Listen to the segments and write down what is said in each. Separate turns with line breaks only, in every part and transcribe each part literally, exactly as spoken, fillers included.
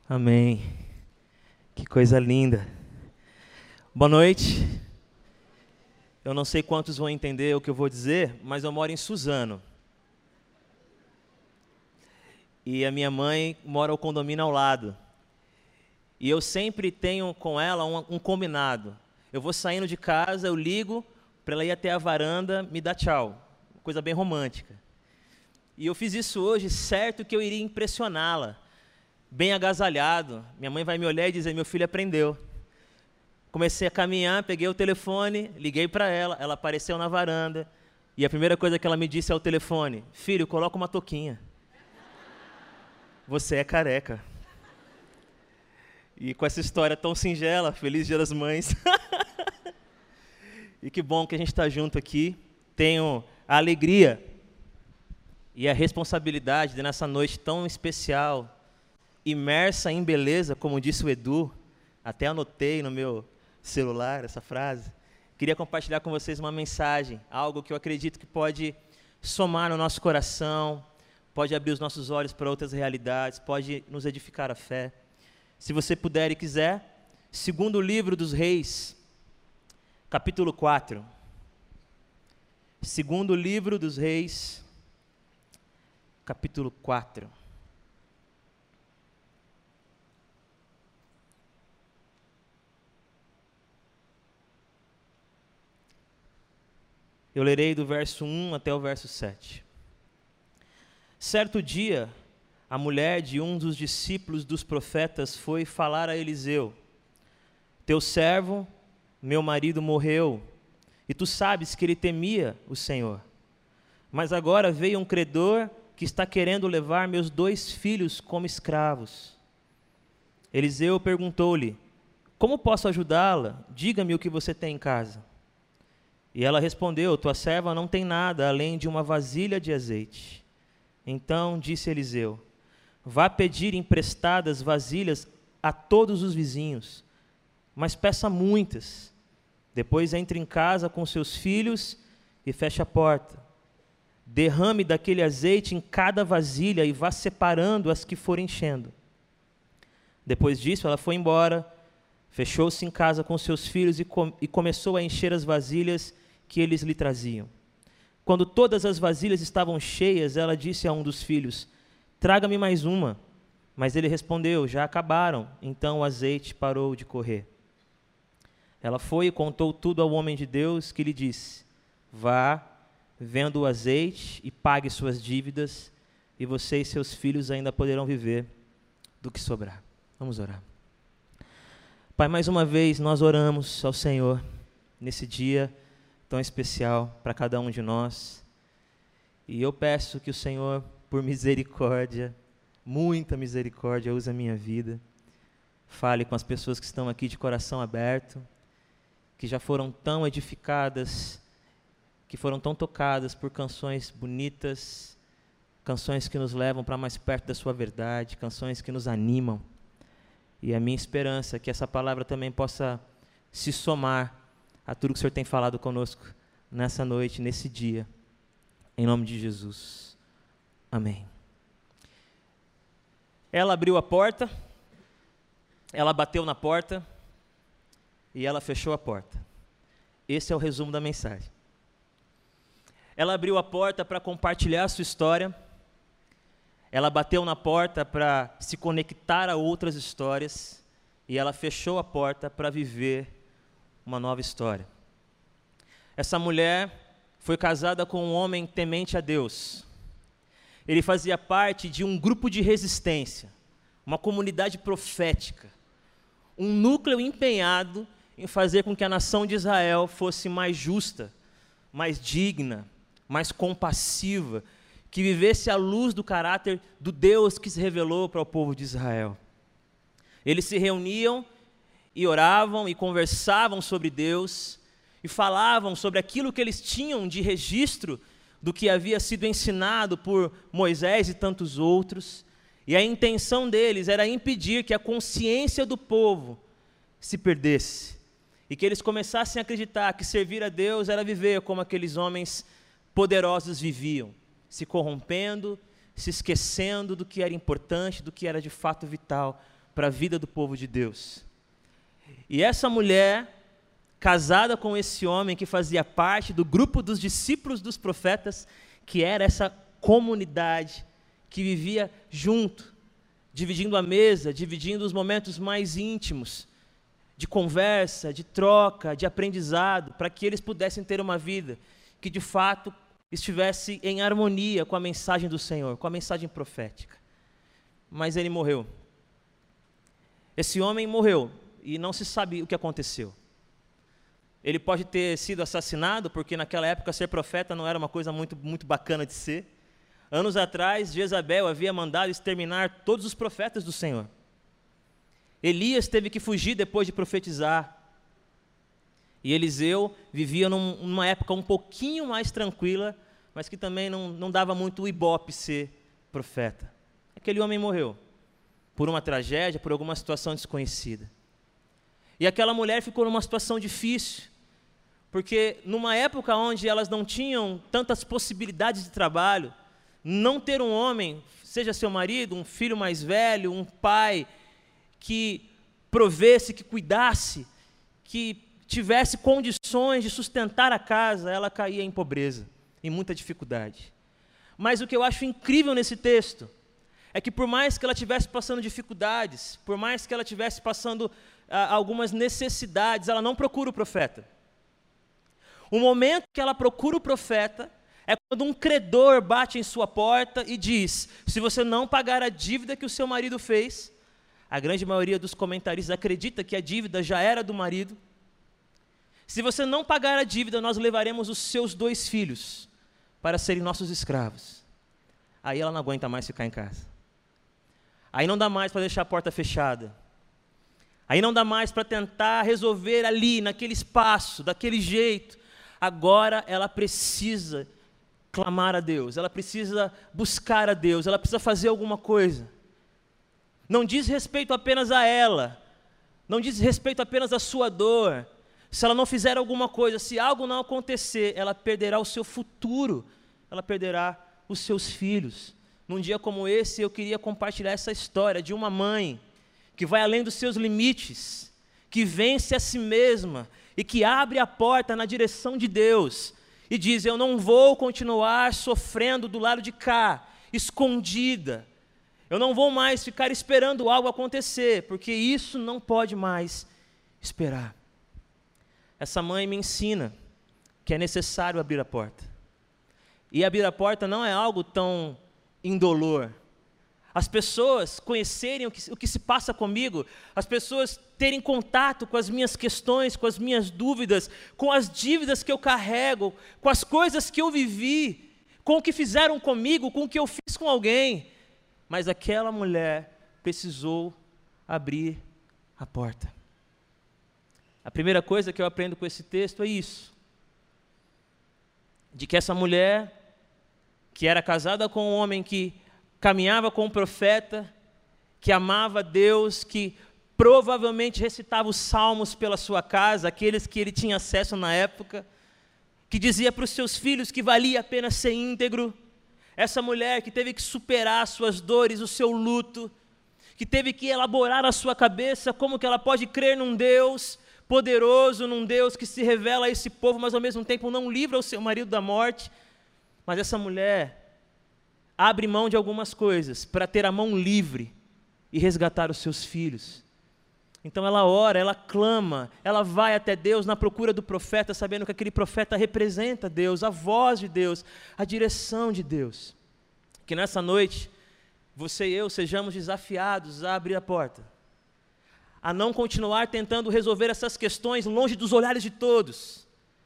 Amém. Que coisa linda. Boa noite. Eu não sei quantos vão entender o que eu vou dizer, mas eu moro em Suzano. E a minha mãe mora ao condomínio ao lado. E eu sempre tenho com ela um, um combinado. Eu vou saindo de casa, eu ligo para ela ir até a varanda, me dar tchau. Coisa bem romântica. E eu fiz isso hoje, certo que eu iria impressioná-la. Bem agasalhado. Minha mãe vai me olhar e dizer, meu filho aprendeu. Comecei a caminhar, peguei o telefone, liguei para ela, ela apareceu na varanda. E a primeira coisa que ela me disse ao telefone, filho, coloca uma touquinha. Você é careca. E com essa história tão singela, feliz Dia das Mães. E que bom que a gente está junto aqui. Tenho a alegria e a responsabilidade de, nessa noite tão especial, imersa em beleza, como disse o Edu, até anotei no meu celular essa frase, queria compartilhar com vocês uma mensagem, algo que eu acredito que pode somar no nosso coração, pode abrir os nossos olhos para outras realidades, pode nos edificar a fé. Se você puder e quiser, segundo livro dos Reis, capítulo quatro. Segundo livro dos Reis, capítulo quatro. Eu lerei do verso um até o verso sete. Certo dia, a mulher de um dos discípulos dos profetas foi falar a Eliseu: teu servo, meu marido, morreu, e tu sabes que ele temia o Senhor. Mas agora veio um credor que está querendo levar meus dois filhos como escravos. Eliseu perguntou-lhe: como posso ajudá-la? Diga-me o que você tem em casa. E ela respondeu: tua serva não tem nada além de uma vasilha de azeite. Então disse Eliseu: vá pedir emprestadas vasilhas a todos os vizinhos, mas peça muitas. Depois entre em casa com seus filhos e feche a porta. Derrame daquele azeite em cada vasilha e vá separando as que forem enchendo. Depois disso ela foi embora, fechou-se em casa com seus filhos e, com, e começou a encher as vasilhas que eles lhe traziam. Quando todas as vasilhas estavam cheias, ela disse a um dos filhos: traga-me mais uma. Mas ele respondeu: já acabaram. Então o azeite parou de correr. Ela foi e contou tudo ao homem de Deus, que lhe disse: vá, venda o azeite e pague suas dívidas, e você e seus filhos ainda poderão viver do que sobrar. Vamos orar. Pai, mais uma vez nós oramos ao Senhor nesse dia tão especial para cada um de nós. E eu peço que o Senhor, por misericórdia, muita misericórdia, use a minha vida. Fale com as pessoas que estão aqui de coração aberto, que já foram tão edificadas, que foram tão tocadas por canções bonitas, canções que nos levam para mais perto da sua verdade, canções que nos animam. E a minha esperança é que essa palavra também possa se somar a tudo que o Senhor tem falado conosco nessa noite, nesse dia. Em nome de Jesus. Amém. Ela abriu a porta, ela bateu na porta e ela fechou a porta. Esse é o resumo da mensagem. Ela abriu a porta para compartilhar a sua história. Ela bateu na porta para se conectar a outras histórias. E ela fechou a porta para viver uma nova história. Essa mulher foi casada com um homem temente a Deus. Ele fazia parte de um grupo de resistência, uma comunidade profética, um núcleo empenhado em fazer com que a nação de Israel fosse mais justa, mais digna, mais compassiva, que vivesse à luz do caráter do Deus que se revelou para o povo de Israel. Eles se reuniam e oravam e conversavam sobre Deus e falavam sobre aquilo que eles tinham de registro do que havia sido ensinado por Moisés e tantos outros. E a intenção deles era impedir que a consciência do povo se perdesse e que eles começassem a acreditar que servir a Deus era viver como aqueles homens poderosos viviam, se corrompendo, se esquecendo do que era importante, do que era de fato vital para a vida do povo de Deus. E essa mulher, casada com esse homem que fazia parte do grupo dos discípulos dos profetas, que era essa comunidade que vivia junto, dividindo a mesa, dividindo os momentos mais íntimos, de conversa, de troca, de aprendizado, para que eles pudessem ter uma vida que de fato estivesse em harmonia com a mensagem do Senhor, com a mensagem profética. Mas ele morreu. Esse homem morreu e não se sabe o que aconteceu. Ele pode ter sido assassinado, porque naquela época ser profeta não era uma coisa muito, muito bacana de ser. Anos atrás, Jezabel havia mandado exterminar todos os profetas do Senhor. Elias teve que fugir depois de profetizar. E Eliseu vivia num, numa época um pouquinho mais tranquila, mas que também não, não dava muito o ibope ser profeta. Aquele homem morreu por uma tragédia, por alguma situação desconhecida. E aquela mulher ficou numa situação difícil, porque numa época onde elas não tinham tantas possibilidades de trabalho, não ter um homem, seja seu marido, um filho mais velho, um pai, que provesse, que cuidasse, que tivesse condições de sustentar a casa, ela caía em pobreza, em muita dificuldade. Mas o que eu acho incrível nesse texto é que por mais que ela estivesse passando dificuldades, por mais que ela estivesse passando ah, algumas necessidades, ela não procura o profeta. O momento que ela procura o profeta é quando um credor bate em sua porta e diz: se você não pagar a dívida que o seu marido fez, a grande maioria dos comentaristas acredita que a dívida já era do marido. Se você não pagar a dívida, nós levaremos os seus dois filhos para serem nossos escravos. Aí ela não aguenta mais ficar em casa. Aí não dá mais para deixar a porta fechada. Aí não dá mais para tentar resolver ali, naquele espaço, daquele jeito. Agora ela precisa clamar a Deus, ela precisa buscar a Deus, ela precisa fazer alguma coisa. Não diz respeito apenas a ela, não diz respeito apenas à sua dor. Se ela não fizer alguma coisa, se algo não acontecer, ela perderá o seu futuro, ela perderá os seus filhos. Num dia como esse, eu queria compartilhar essa história de uma mãe que vai além dos seus limites, que vence a si mesma e que abre a porta na direção de Deus e diz: eu não vou continuar sofrendo do lado de cá, escondida. Eu não vou mais ficar esperando algo acontecer, porque isso não pode mais esperar. Essa mãe me ensina que é necessário abrir a porta. E abrir a porta não é algo tão indolor. As pessoas conhecerem o que, o que se passa comigo, as pessoas terem contato com as minhas questões, com as minhas dúvidas, com as dívidas que eu carrego, com as coisas que eu vivi, com o que fizeram comigo, com o que eu fiz com alguém. Mas aquela mulher precisou abrir a porta. A primeira coisa que eu aprendo com esse texto é isso, de que essa mulher, que era casada com um homem que caminhava com um profeta, que amava Deus, que provavelmente recitava os salmos pela sua casa, aqueles que ele tinha acesso na época, que dizia para os seus filhos que valia a pena ser íntegro. Essa mulher que teve que superar as suas dores, o seu luto, que teve que elaborar na sua cabeça como que ela pode crer num Deus poderoso, num Deus que se revela a esse povo, mas ao mesmo tempo não livra o seu marido da morte. Mas essa mulher abre mão de algumas coisas para ter a mão livre e resgatar os seus filhos. Então ela ora, ela clama, ela vai até Deus na procura do profeta, sabendo que aquele profeta representa Deus, a voz de Deus, a direção de Deus. Que nessa noite, você e eu sejamos desafiados a abrir a porta, a não continuar tentando resolver essas questões longe dos olhares de todos.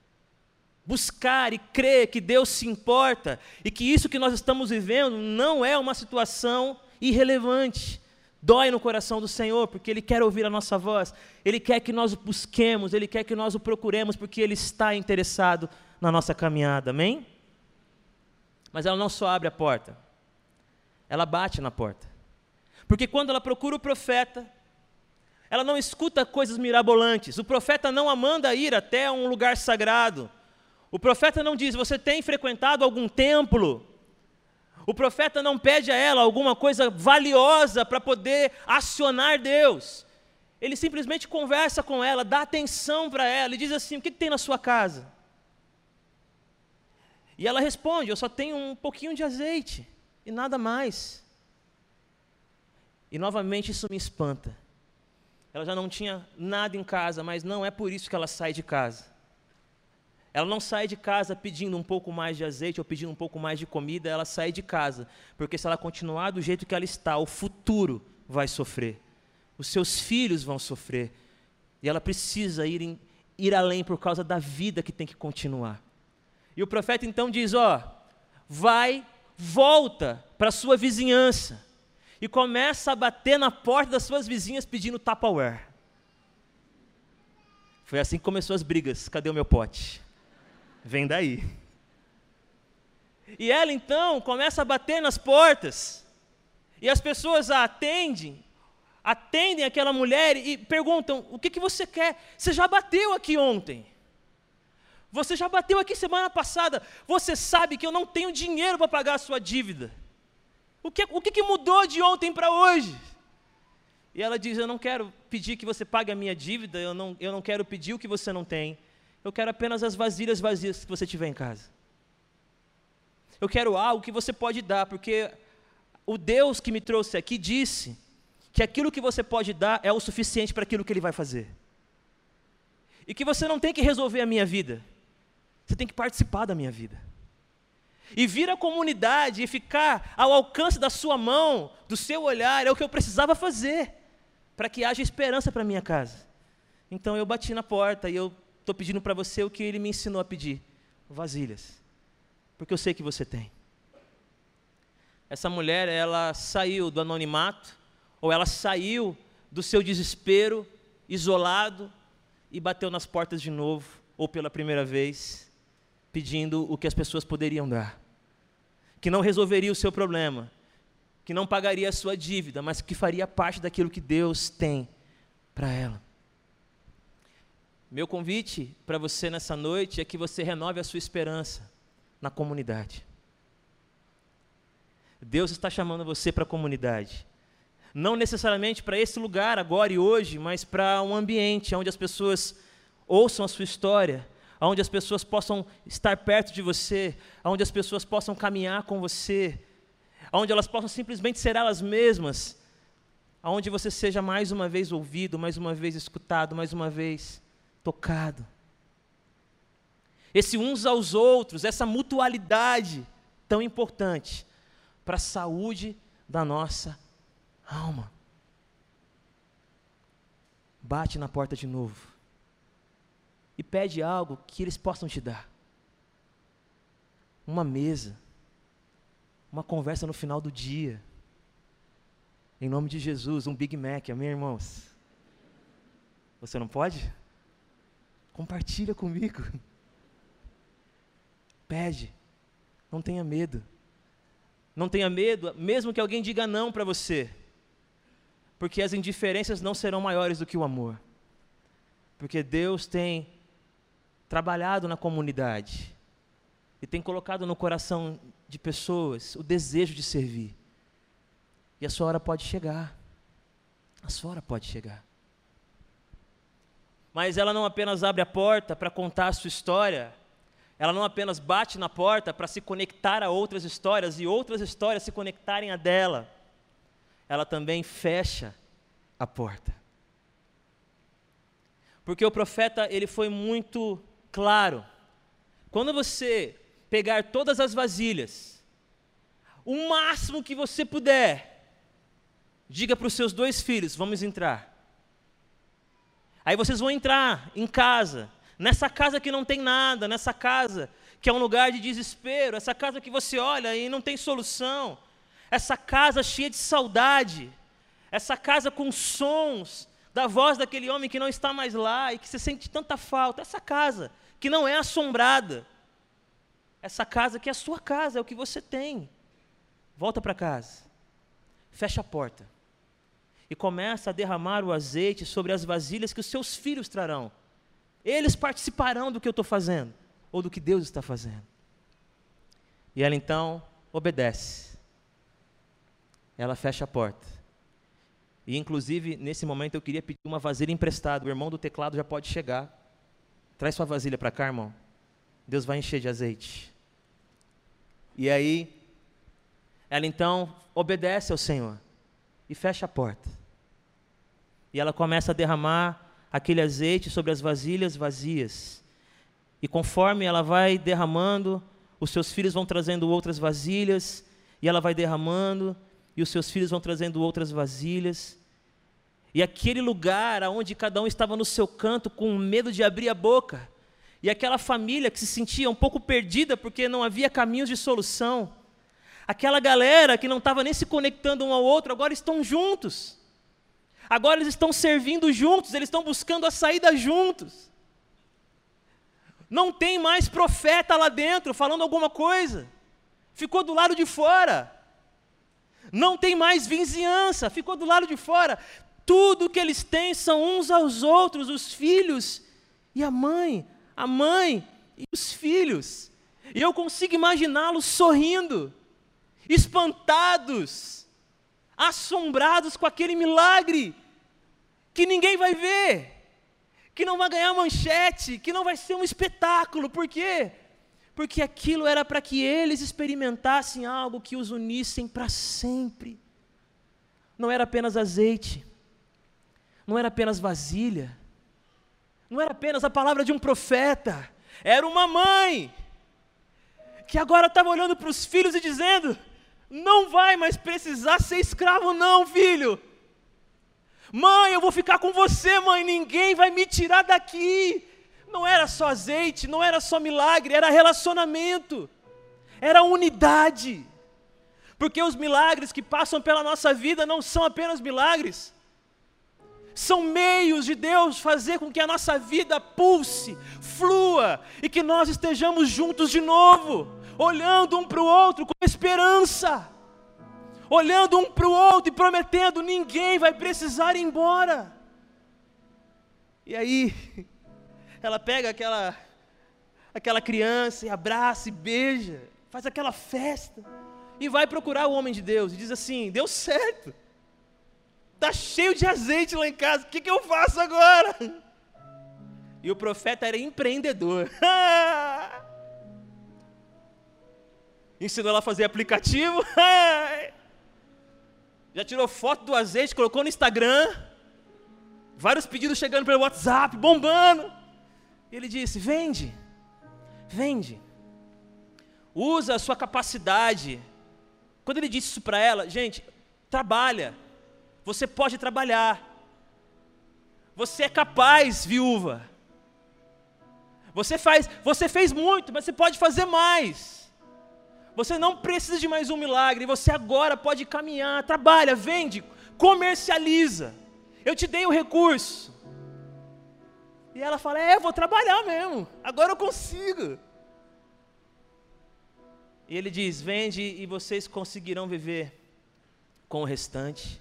Buscar e crer que Deus se importa e que isso que nós estamos vivendo não é uma situação irrelevante. Dói no coração do Senhor, porque Ele quer ouvir a nossa voz, Ele quer que nós o busquemos, Ele quer que nós o procuremos, porque Ele está interessado na nossa caminhada, amém? Mas ela não só abre a porta, ela bate na porta. Porque quando ela procura o profeta, ela não escuta coisas mirabolantes, o profeta não a manda ir até um lugar sagrado, o profeta não diz: você tem frequentado algum templo? O profeta não pede a ela alguma coisa valiosa para poder acionar Deus. Ele simplesmente conversa com ela, dá atenção para ela e diz assim: o que tem na sua casa? E ela responde: eu só tenho um pouquinho de azeite e nada mais. E novamente isso me espanta. Ela já não tinha nada em casa, mas não é por isso que ela sai de casa. Ela não sai de casa pedindo um pouco mais de azeite ou pedindo um pouco mais de comida, ela sai de casa, porque se ela continuar do jeito que ela está, o futuro vai sofrer. Os seus filhos vão sofrer. E ela precisa ir, em, ir além por causa da vida que tem que continuar. E o profeta então diz: ó, vai, volta para a sua vizinhança. E começa a bater na porta das suas vizinhas pedindo Tupperware. Foi assim que começou as brigas. Cadê o meu pote? Vem daí. E ela então começa a bater nas portas. E as pessoas a atendem, atendem aquela mulher e perguntam: o que, que você quer? Você já bateu aqui ontem. Você já bateu aqui semana passada. Você sabe que eu não tenho dinheiro para pagar a sua dívida. O que, o que, que mudou de ontem para hoje? E ela diz: eu não quero pedir que você pague a minha dívida, eu não, eu não quero pedir o que você não tem. Eu quero apenas as vasilhas vazias que você tiver em casa. Eu quero algo que você pode dar, porque o Deus que me trouxe aqui disse que aquilo que você pode dar é o suficiente para aquilo que Ele vai fazer. E que você não tem que resolver a minha vida, você tem que participar da minha vida. E vir à comunidade e ficar ao alcance da sua mão, do seu olhar, é o que eu precisava fazer, para que haja esperança para a minha casa. Então eu bati na porta e eu estou pedindo para você o que Ele me ensinou a pedir: vasilhas, porque eu sei que você tem. Essa mulher, ela saiu do anonimato, ou ela saiu do seu desespero, isolado, e bateu nas portas de novo, ou pela primeira vez, pedindo o que as pessoas poderiam dar, que não resolveria o seu problema, que não pagaria a sua dívida, mas que faria parte daquilo que Deus tem para ela. Meu convite para você nessa noite é que você renove a sua esperança na comunidade. Deus está chamando você para a comunidade, não necessariamente para esse lugar agora e hoje, mas para um ambiente onde as pessoas ouçam a sua história, onde as pessoas possam estar perto de você, onde as pessoas possam caminhar com você, onde elas possam simplesmente ser elas mesmas, onde você seja mais uma vez ouvido, mais uma vez escutado, mais uma vez tocado. Esse uns aos outros, essa mutualidade tão importante para a saúde da nossa alma. Bate na porta de novo e pede algo que eles possam te dar. Uma mesa, uma conversa no final do dia. Em nome de Jesus, um Big Mac, amém, irmãos? Você não pode? Compartilha comigo. Pede, não tenha medo. Não tenha medo, mesmo que alguém diga não para você, porque as indiferenças não serão maiores do que o amor. Porque Deus tem trabalhado na comunidade e tem colocado no coração de pessoas o desejo de servir. E a sua hora pode chegar. A sua hora pode chegar. Mas ela não apenas abre a porta para contar a sua história, ela não apenas bate na porta para se conectar a outras histórias e outras histórias se conectarem a dela, ela também fecha a porta. Porque o profeta, ele foi muito claro. Quando você pegar todas as vasilhas, o máximo que você puder, diga para os seus dois filhos: vamos entrar. Aí vocês vão entrar em casa, nessa casa que não tem nada, nessa casa que é um lugar de desespero, essa casa que você olha e não tem solução, essa casa cheia de saudade, essa casa com sons da voz daquele homem que não está mais lá e que você sente tanta falta, essa casa que não é assombrada, essa casa que é a sua casa, é o que você tem. Volta para casa, fecha a porta e começa a derramar o azeite sobre as vasilhas que os seus filhos trarão. Eles participarão do que eu estou fazendo, ou do que Deus está fazendo. E ela então obedece. ela fecha a porta. E inclusive, nesse momento eu queria pedir uma vasilha emprestada. O irmão do teclado já pode chegar. Traz sua vasilha para cá, irmão. Deus vai encher de azeite. E aí, ela então obedece ao Senhor e fecha a porta. E ela começa a derramar aquele azeite sobre as vasilhas vazias. E conforme ela vai derramando, os seus filhos vão trazendo outras vasilhas, e ela vai derramando, e os seus filhos vão trazendo outras vasilhas. E aquele lugar onde cada um estava no seu canto com medo de abrir a boca, e aquela família que se sentia um pouco perdida porque não havia caminhos de solução, aquela galera que não estava nem se conectando um ao outro, agora estão juntos. Agora eles estão servindo juntos, eles estão buscando a saída juntos. Não tem mais profeta lá dentro falando alguma coisa. Ficou do lado de fora. Não tem mais vizinhança, ficou do lado de fora. Tudo que eles têm são uns aos outros, os filhos e a mãe, a mãe e os filhos. E eu consigo imaginá-los sorrindo, espantados, assombrados com aquele milagre que ninguém vai ver, que não vai ganhar manchete, que não vai ser um espetáculo. Por quê? Porque aquilo era para que eles experimentassem algo que os unissem para sempre. Não era apenas azeite, não era apenas vasilha, não era apenas a palavra de um profeta, era uma mãe, que agora estava olhando para os filhos e dizendo: não vai mais precisar ser escravo não, filho. Mãe, eu vou ficar com você, mãe, ninguém vai me tirar daqui. Não era só azeite, não era só milagre, era relacionamento, era unidade. Porque os milagres que passam pela nossa vida não são apenas milagres, são meios de Deus fazer com que a nossa vida pulse, flua, e que nós estejamos juntos de novo, olhando um para o outro com esperança, olhando um para o outro e prometendo: ninguém vai precisar ir embora. E aí, ela pega aquela, aquela criança e abraça e beija, faz aquela festa, e vai procurar o homem de Deus, e diz assim: deu certo, está cheio de azeite lá em casa, o que, que eu faço agora? E o profeta era empreendedor. Ensinou ela a fazer aplicativo, já tirou foto do azeite, colocou no Instagram, vários pedidos chegando pelo WhatsApp, bombando. E ele disse: vende, vende, usa a sua capacidade. Quando ele disse isso para ela, gente, trabalha, você pode trabalhar, você é capaz, viúva, você faz, você fez muito, mas você pode fazer mais, você não precisa de mais um milagre, você agora pode caminhar, trabalha, vende, comercializa, eu te dei o recurso. E ela fala: é, eu vou trabalhar mesmo, agora eu consigo. E ele diz: vende e vocês conseguirão viver com o restante.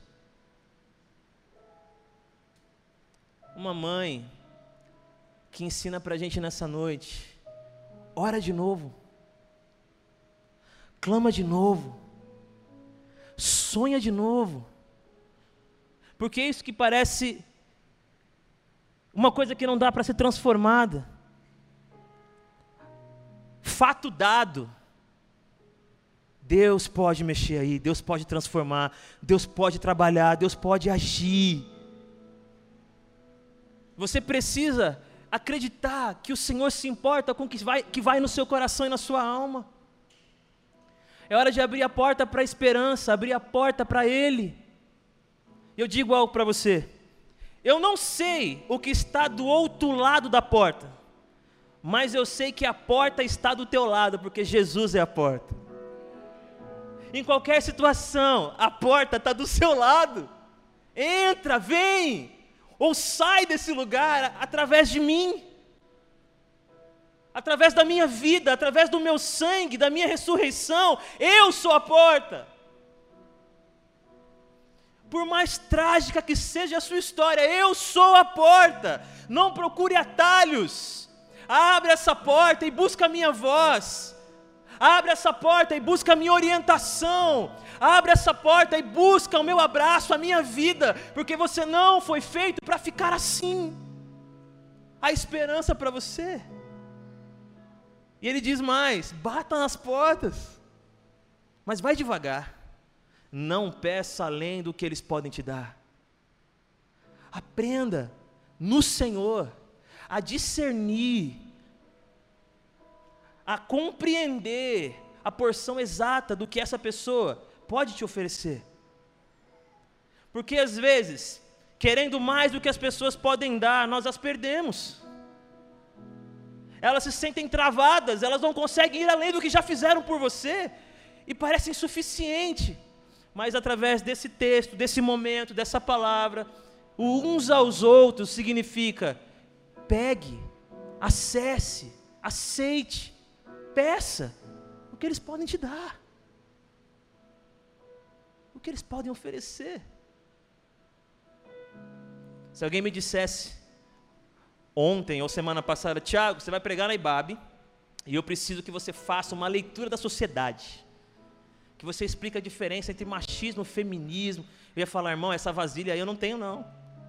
Uma mãe que ensina para a gente nessa noite: ora de novo, clama de novo, sonha de novo, porque isso que parece uma coisa que não dá para ser transformada, fato dado, Deus pode mexer aí, Deus pode transformar, Deus pode trabalhar, Deus pode agir. Você precisa acreditar que o Senhor se importa com o que vai, que vai no seu coração e na sua alma. É hora de abrir a porta para a esperança, abrir a porta para Ele. Eu digo algo para você: eu não sei o que está do outro lado da porta, mas eu sei que a porta está do teu lado, porque Jesus é a porta. Em qualquer situação, a porta está do seu lado. Entra, vem, ou sai desse lugar através de mim, através da minha vida, através do meu sangue, da minha ressurreição. Eu sou a porta. Por mais trágica que seja a sua história, eu sou a porta. Não procure atalhos. Abre essa porta e busca a minha voz. Abre essa porta e busca a minha orientação. Abre essa porta e busca o meu abraço, a minha vida, porque você não foi feito para ficar assim. Há esperança para você. E ele diz mais: bata nas portas, mas vai devagar. Não peça além do que eles podem te dar. Aprenda no Senhor a discernir, a compreender a porção exata do que essa pessoa pode te oferecer. Porque às vezes, querendo mais do que as pessoas podem dar, nós as perdemos. Elas se sentem travadas, elas não conseguem ir além do que já fizeram por você, e parece insuficiente. Mas através desse texto, desse momento, dessa palavra, o uns aos outros significa: pegue, acesse, aceite, peça o que eles podem te dar, o que eles podem oferecer. Se alguém me dissesse ontem ou semana passada: Tiago, você vai pregar na I B A B e eu preciso que você faça uma leitura da sociedade, que você explique a diferença entre machismo e feminismo, eu ia falar: irmão, essa vasilha aí eu não tenho não.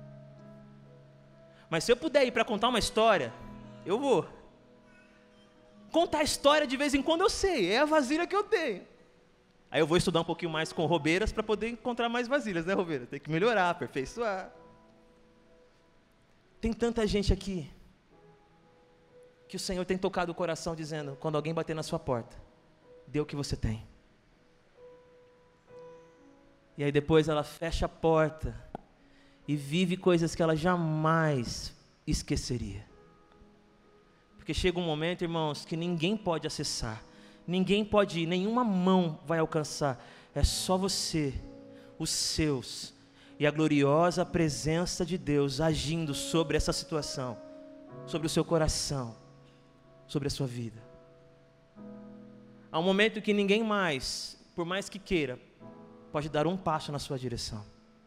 Mas se eu puder ir para contar uma história, eu vou. Contar história de vez em quando eu sei, é a vasilha que eu tenho. Aí eu vou estudar um pouquinho mais com Robeiras para poder encontrar mais vasilhas, né, Robeira? Tem que melhorar, aperfeiçoar. Tem tanta gente aqui que o Senhor tem tocado o coração dizendo: quando alguém bater na sua porta, dê o que você tem. E aí depois ela fecha a porta e vive coisas que ela jamais esqueceria. Porque chega um momento, irmãos, que ninguém pode acessar, ninguém pode ir, nenhuma mão vai alcançar. É só você, os seus, e a gloriosa presença de Deus agindo sobre essa situação, sobre o seu coração, sobre a sua vida. Há um momento que ninguém mais, por mais que queira, pode dar um passo na sua direção.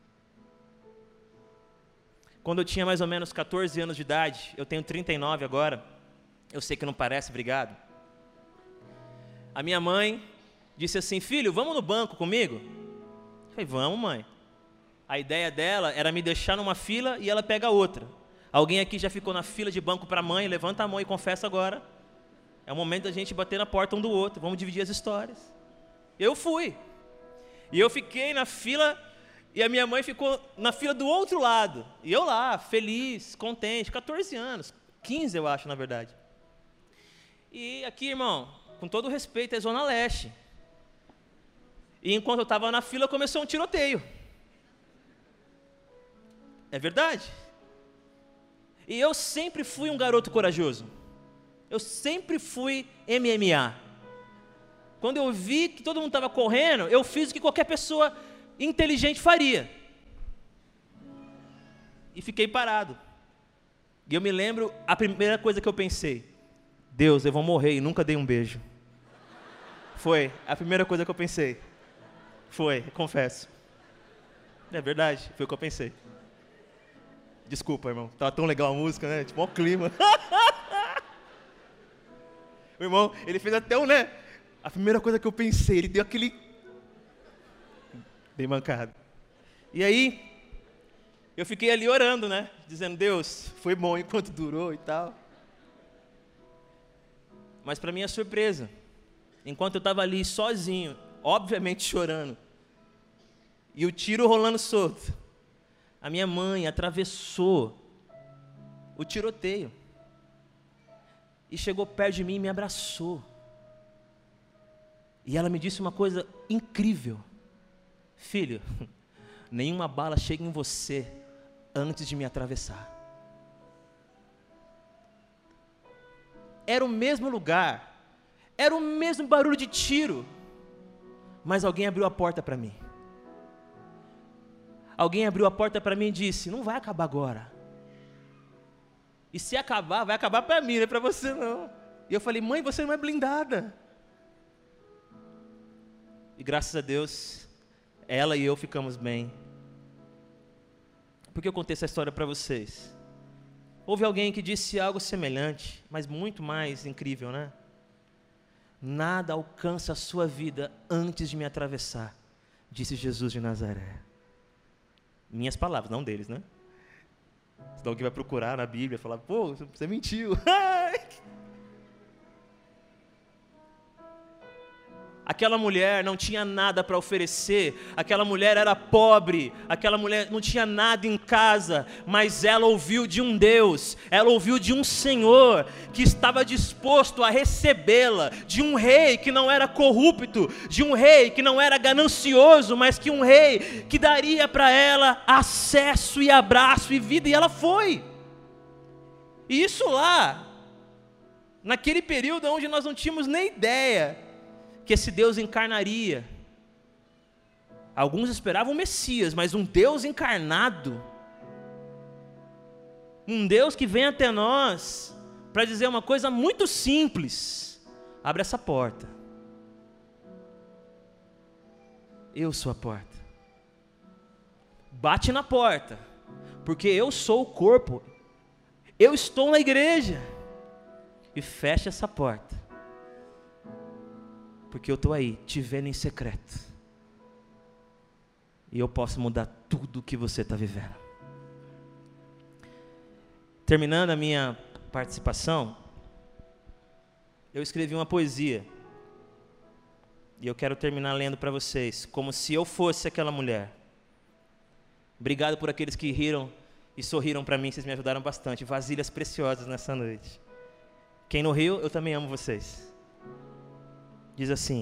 Quando eu tinha mais ou menos catorze anos de idade, eu tenho trinta e nove agora, eu sei que não parece, obrigado. A minha mãe disse assim: filho, vamos no banco comigo? Eu falei: vamos, mãe. A ideia dela era me deixar numa fila e ela pega outra. Alguém aqui já ficou na fila de banco para a mãe? Levanta a mão e confessa agora. É o momento da gente bater na porta um do outro, vamos dividir as histórias. Eu fui. E eu fiquei na fila e a minha mãe ficou na fila do outro lado. E eu lá, feliz, contente, catorze anos, quinze eu acho na verdade. E aqui, irmão, com todo respeito, é Zona Leste. E enquanto eu estava na fila, começou um tiroteio. É verdade. E eu sempre fui um garoto corajoso. Eu sempre fui M M A. Quando eu vi que todo mundo estava correndo, eu fiz o que qualquer pessoa inteligente faria. E fiquei parado. E eu me lembro, a primeira coisa que eu pensei: Deus, eu vou morrer e nunca dei um beijo. Foi a primeira coisa que eu pensei. Foi, confesso. É verdade, foi o que eu pensei. Desculpa, irmão, estava tão legal a música, né? Tipo, ó o clima. O irmão, ele fez até um, né? A primeira coisa que eu pensei, ele deu aquele... bem mancado. E aí, eu fiquei ali orando, né? Dizendo: Deus, foi bom enquanto durou e tal. Mas para minha surpresa, enquanto eu estava ali sozinho, obviamente chorando, e o tiro rolando solto, a minha mãe atravessou o tiroteio e chegou perto de mim e me abraçou. E ela me disse uma coisa incrível: filho, nenhuma bala chega em você antes de me atravessar. Era o mesmo lugar, era o mesmo barulho de tiro, mas alguém abriu a porta para mim. Alguém abriu a porta para mim e disse: não vai acabar agora. E se acabar, vai acabar para mim, não é para você não. E eu falei: mãe, você não é blindada. E graças a Deus, ela e eu ficamos bem. Por que eu contei essa história para vocês? Houve alguém que disse algo semelhante, mas muito mais incrível, né? nada alcança a sua vida antes de me atravessar, disse Jesus de Nazaré. Minhas palavras, não deles, né? Senão alguém vai procurar na Bíblia e falar, pô, você mentiu. Aquela mulher não tinha nada para oferecer, aquela mulher era pobre, aquela mulher não tinha nada em casa, mas ela ouviu de um Deus, ela ouviu de um Senhor que estava disposto a recebê-la, de um rei que não era corrupto, de um rei que não era ganancioso, mas que um rei que daria para ela acesso e abraço e vida, e ela foi. E isso lá, naquele período onde nós não tínhamos nem ideia que esse Deus encarnaria. Alguns esperavam o Messias, mas um Deus encarnado, um Deus que vem até nós para dizer uma coisa muito simples: abre essa porta, eu sou a porta, bate na porta, porque eu sou o corpo, eu estou na igreja, e fecha essa porta, porque eu estou aí, te vendo em secreto, e eu posso mudar tudo o que você está vivendo. Terminando a minha participação, eu escrevi uma poesia, e eu quero terminar lendo para vocês, como se eu fosse aquela mulher. Obrigado por aqueles que riram e sorriram para mim, vocês me ajudaram bastante. Vasilhas preciosas nessa noite. Quem não riu, eu também amo vocês. Diz assim: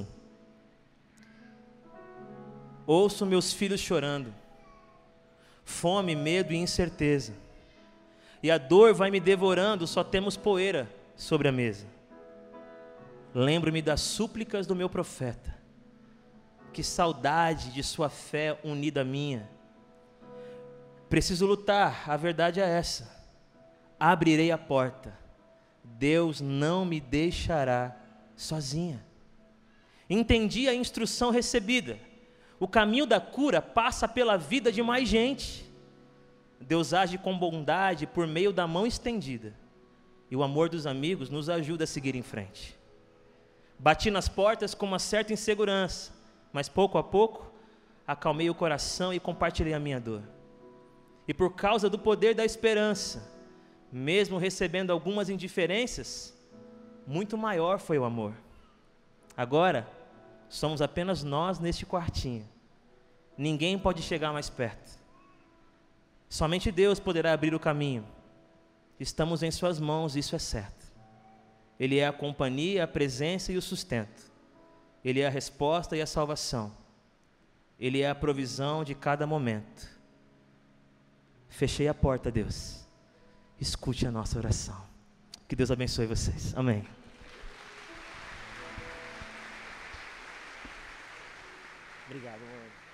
ouço meus filhos chorando, fome, medo e incerteza, e a dor vai me devorando, só temos poeira sobre a mesa. Lembro-me das súplicas do meu profeta, que saudade de sua fé unida à minha. Preciso lutar, a verdade é essa, abrirei a porta, Deus não me deixará sozinha. Entendi a instrução recebida, o caminho da cura passa pela vida de mais gente. Deus age com bondade por meio da mão estendida, e o amor dos amigos nos ajuda a seguir em frente. Bati nas portas com uma certa insegurança, mas pouco a pouco acalmei o coração e compartilhei a minha dor. E por causa do poder da esperança, mesmo recebendo algumas indiferenças, muito maior foi o amor. Agora, somos apenas nós neste quartinho. Ninguém pode chegar mais perto. Somente Deus poderá abrir o caminho. Estamos em suas mãos, isso é certo. Ele é a companhia, a presença e o sustento. Ele é a resposta e a salvação. Ele é a provisão de cada momento. Fechei a porta, Deus. Escute a nossa oração. Que Deus abençoe vocês. Amém. Obrigado, amor.